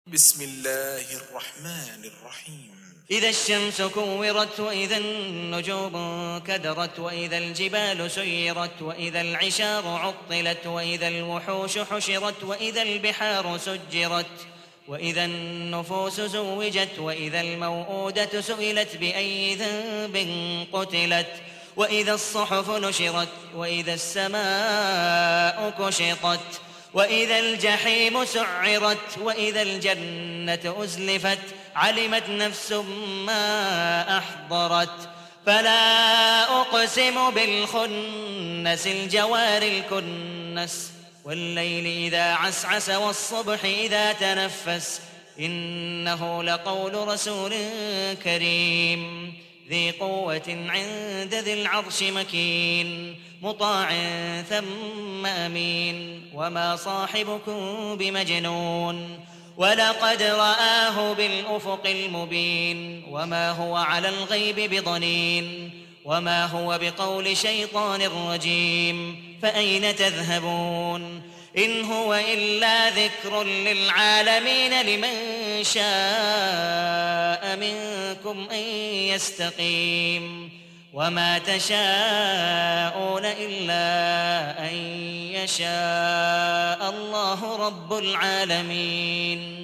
بسم الله الرحمن الرحيم إذا الشمس كورت وإذا النجوم كدرت وإذا الجبال سيرت وإذا العشار عطلت وإذا الوحوش حشرت وإذا البحار سجرت وإذا النفوس زوجت وإذا الموءودة سئلت بأي ذنب قتلت وإذا الصحف نشرت وإذا السماء كشطت وإذا الجحيم سعرت وإذا الجنة أزلفت علمت نفس ما أحضرت فلا أقسم بالخنس الجوار الكنس والليل إذا عسعس والصبح إذا تنفس إنه لقول رسول كريم ذي قوة عند ذي العرش مكين مطاع ثم أمين وما صاحبكم بمجنون ولقد رآه بالأفق المبين وما هو على الغيب بضنين وما هو بقول شيطان رجيم فأين تذهبون إن هو إلا ذكر للعالمين لمن شاء منكم أن يستقيم وما تشاءون إلا أن يشاء الله رب العالمين.